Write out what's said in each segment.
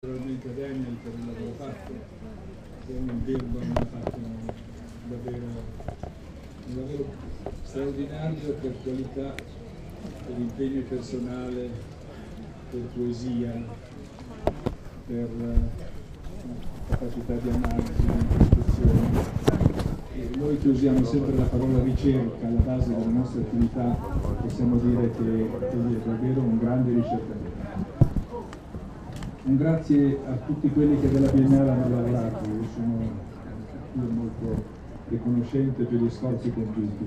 Naturalmente a Daniel per il lavoro fatto, con Birban ha fatto davvero un lavoro straordinario per qualità, per impegno personale, per poesia, per capacità di analisi, di introspetzione. E noi che usiamo sempre la parola ricerca alla base della nostra attività, possiamo dire che egli è davvero un grande ricercatore. Un grazie a tutti quelli che della Biennale hanno lavorato, io sono molto riconoscente per gli sforzi compiuti.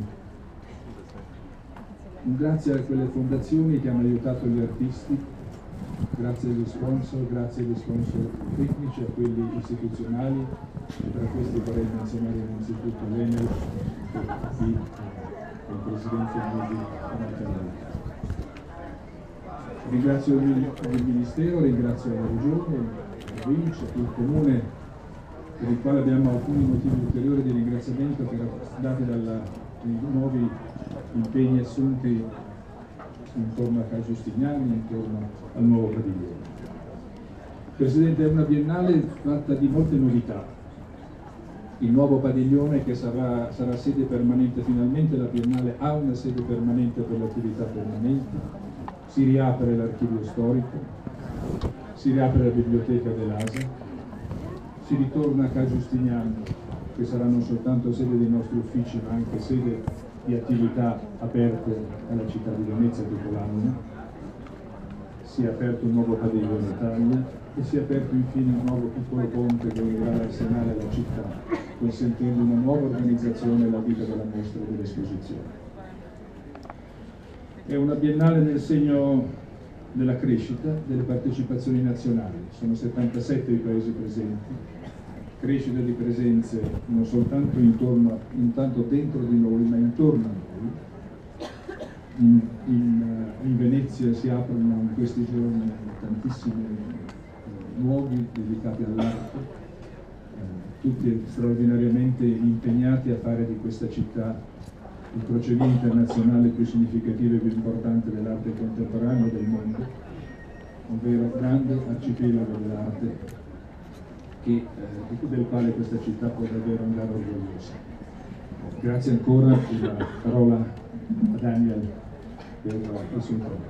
Un grazie a quelle fondazioni che hanno aiutato gli artisti, grazie agli sponsor tecnici, a quelli istituzionali, e tra questi vorrei menzionare innanzitutto l'Enel e il Presidente Mattarella. Ringrazio il Ministero, ringrazio la Regione, la Vince, il Comune, per il quale abbiamo alcuni motivi ulteriori di ringraziamento dati dai nuovi impegni assunti intorno a Ca' Giustiniani, intorno al nuovo padiglione. Presidente, è una biennale fatta di molte novità. Il nuovo padiglione che sarà sede permanente, finalmente la biennale ha una sede permanente per le attività permanenti. Si riapre l'archivio storico, si riapre la biblioteca dell'ASA, si ritorna a Ca' Giustiniani, che sarà non soltanto sede dei nostri uffici, ma anche sede di attività aperte alla città di Venezia dopo l'anno. Si è aperto un nuovo padiglione Italia e si è aperto infine un nuovo piccolo ponte che unirà l'Arsenale alla città, consentendo una nuova organizzazione alla vita della mostra e dell'esposizione. È una biennale nel segno della crescita delle partecipazioni nazionali. Sono 77 i paesi presenti, crescita di presenze non soltanto intanto dentro di noi, ma intorno a noi. In Venezia si aprono in questi giorni tantissimi luoghi dedicati all'arte, tutti straordinariamente impegnati a fare di questa città il crocevia internazionale più significativo e più importante dell'arte contemporanea del mondo, un vero grande arcipelago dell'arte del quale questa città può davvero andare orgogliosa. Grazie ancora e la parola a Daniel per il suo intervento.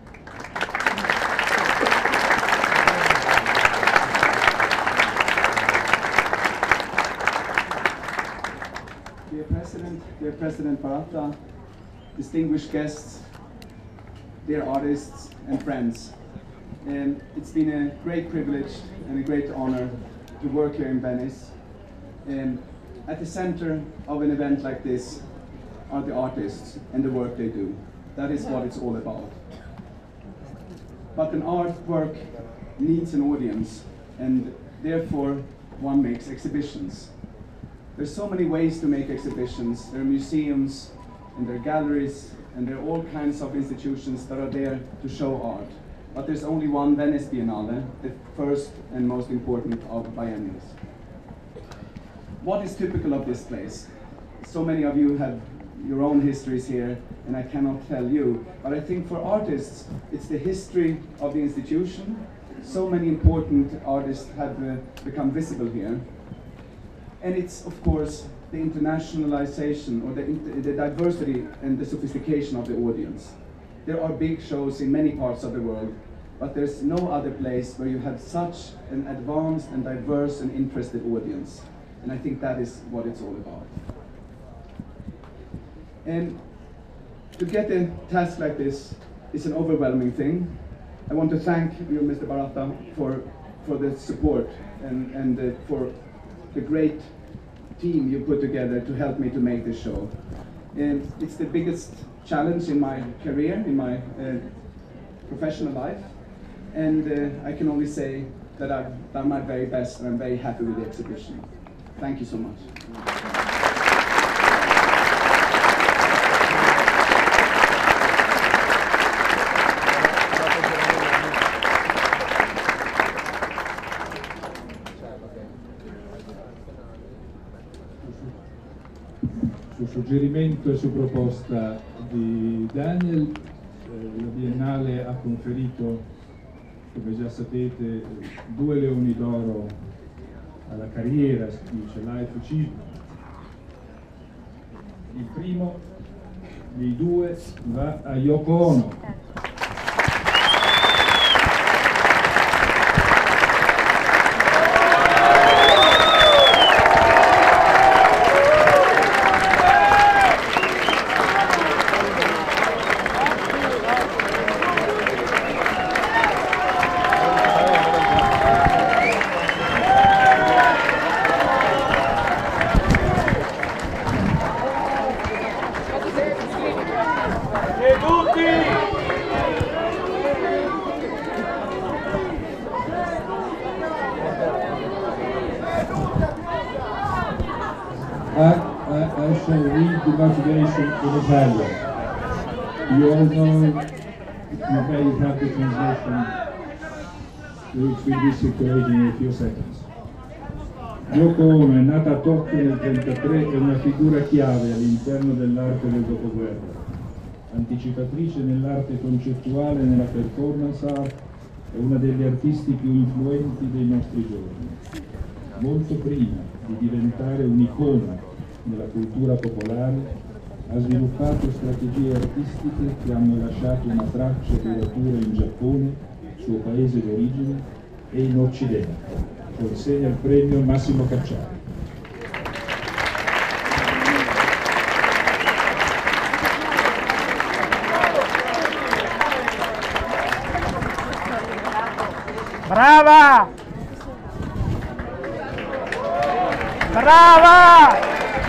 Dear President Baratta, distinguished guests, dear artists and friends, it's been a great privilege and a great honor to work here in Venice. At the center of an event like this are the artists and the work they do. That is what it's all about. But an artwork needs an audience, and therefore one makes exhibitions. There's so many ways to make exhibitions. There are museums, and there are galleries, and there are all kinds of institutions that are there to show art. But there's only one Venice Biennale, the first and most important of biennials. What is typical of this place? So many of you have your own histories here, and I cannot tell you, but I think for artists, it's the history of the institution. So many important artists have become visible here. And it's, of course, the internationalization or the diversity and the sophistication of the audience. There are big shows in many parts of the world, but there's no other place where you have such an advanced and diverse and interested audience. And I think that is what it's all about. And to get a task like this is an overwhelming thing. I want to thank you, Mr. Baratta, for the support and for the great team you put together to help me to make this show. And it's the biggest challenge in my career, in my professional life. And I can only say that I've done my very best and I'm very happy with the exhibition. Thank you so much. Su suggerimento e su proposta di Daniel, la Biennale ha conferito come già sapete, 2 Leoni d'Oro alla carriera, si dice Life Achievement. Il primo dei 2 va a Yoko Ono. I shall read the motivation in Italian. You all know, okay, you have the translation, which will be circulating in a few seconds. Yoko Ono è nata a Tokyo nel 1933, è una figura chiave all'interno dell'arte del dopoguerra, anticipatrice nell'arte concettuale e nella performance art, è una degli artisti più influenti dei nostri giorni. Molto prima di diventare un'icona nella cultura popolare, ha sviluppato strategie artistiche che hanno lasciato una traccia duratura in Giappone, suo paese d'origine, e in Occidente. Consegna il premio Massimo Cacciari. Brava! Brava!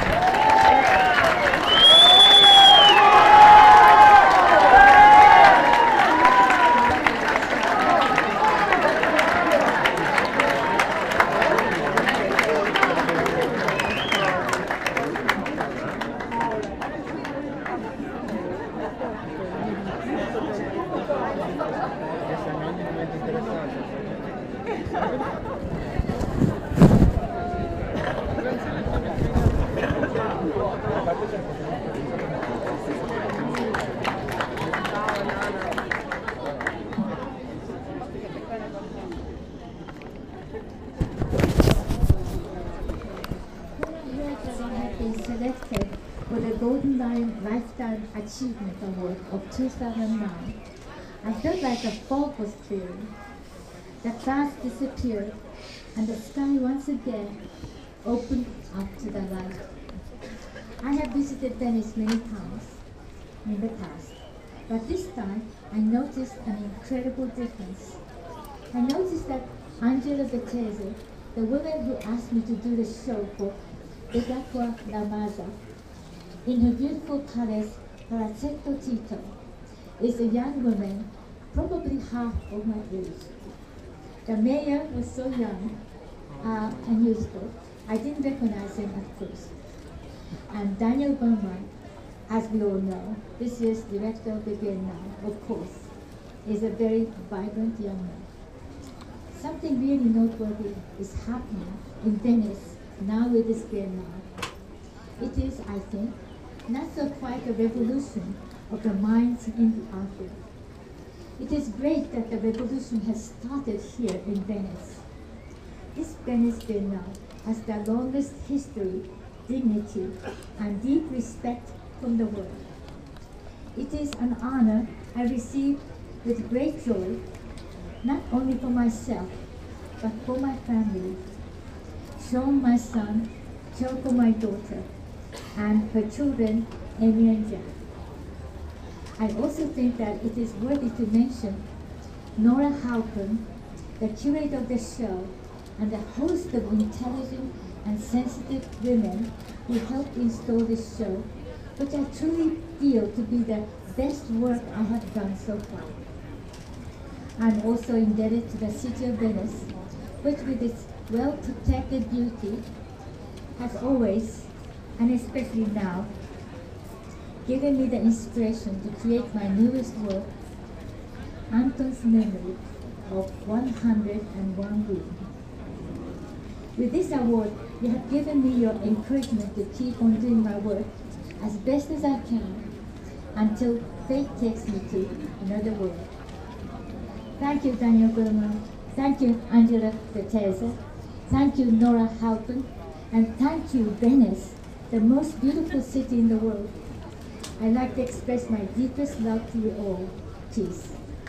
Selected for the Golden Lion Lifetime Achievement Award of 2009. I felt like a fog was clearing. The clouds disappeared and the sky once again opened up to the light. I have visited Venice many times in the past, but this time I noticed an incredible difference. I noticed that Angela Bettese, the woman who asked me to do the show for Begacqua La Maza, in her beautiful palace, Palazzetto Tito, is a young woman, probably half of my age. The mayor was so young and youthful, I didn't recognize him at first. And Daniel Berman, as we all know, this year's director of the Biennale, of course, is a very vibrant young man. Something really noteworthy is happening in Venice now with this Biennale. It is, I think, not so quite a revolution of the minds in the art world. It is great that the revolution has started here in Venice. This Venice Biennale has the longest history, dignity, and deep respect from the world. It is an honor I receive with great joy, not only for myself, but for my family. Sean, my son, Kyoko, my daughter, and her children, Amy and Jack. I also think that it is worthy to mention Nora Halpern, the curator of the show, and a host of intelligent and sensitive women who helped install this show, which I truly feel to be the best work I have done so far. I'm also indebted to the city of Venice, which with its well-protected beauty has always, and especially now, given me the inspiration to create my newest work, Anton's Memory of 101 Weeks. With this award, you have given me your encouragement to keep on doing my work as best as I can until fate takes me to another world. Thank you, Daniel Gurman. Thank you, Angela Bettese. Thank you, Nora Halpin. And thank you, Venice, the most beautiful city in the world. I'd like to express my deepest love to you all. Peace.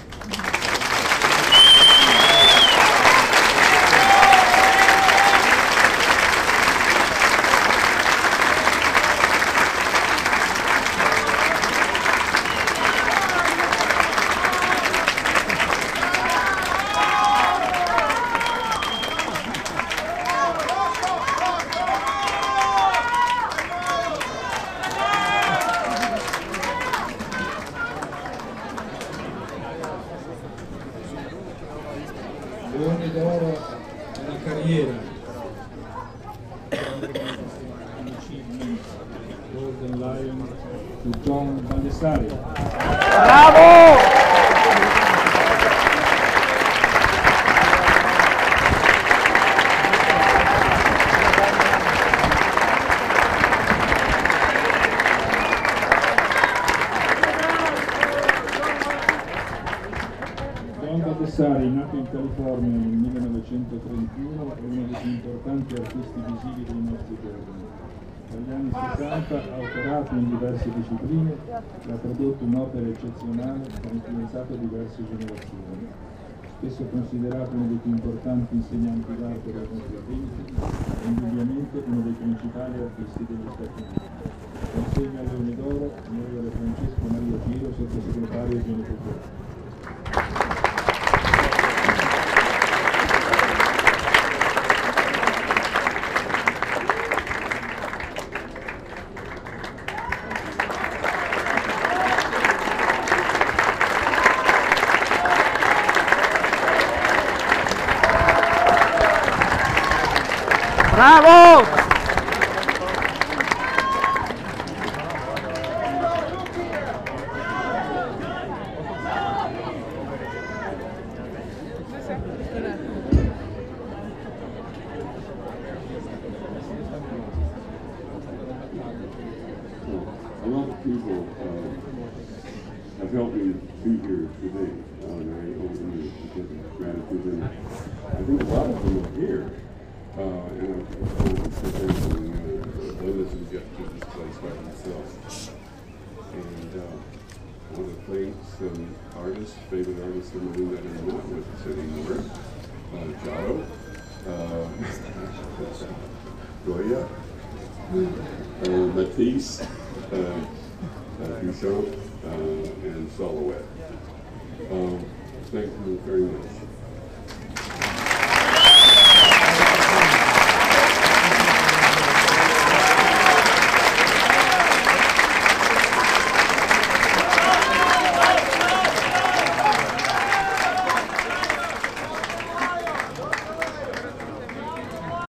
Leone d'oro della carriera, Golden Lion to John Baldessari. Bravo! John Baldessari, nato in California nel 1931, è uno dei più importanti artisti visivi dei nostri giorni. Dagli anni 60 ha operato in diverse discipline e ha prodotto un'opera eccezionale che ha influenzato diverse generazioni. Spesso considerato uno dei più importanti insegnanti d'arte del nostro tempo, è indubbiamente uno dei principali artisti degli Stati Uniti. Consegna al Leone d'oro onorevole Francesco Maria Giro, sottosegretario e genitore. Bravo! A lot of people have helped me be here today, and I owe them gratitude. And I think a lot of them are here, and I'm thankful others who get to this place by themselves. And I want to thank some artists, favorite artists of mine that are not with us anymore. Giotto, Goya, Matisse, Duchamp, and Solowet. Thank you very much.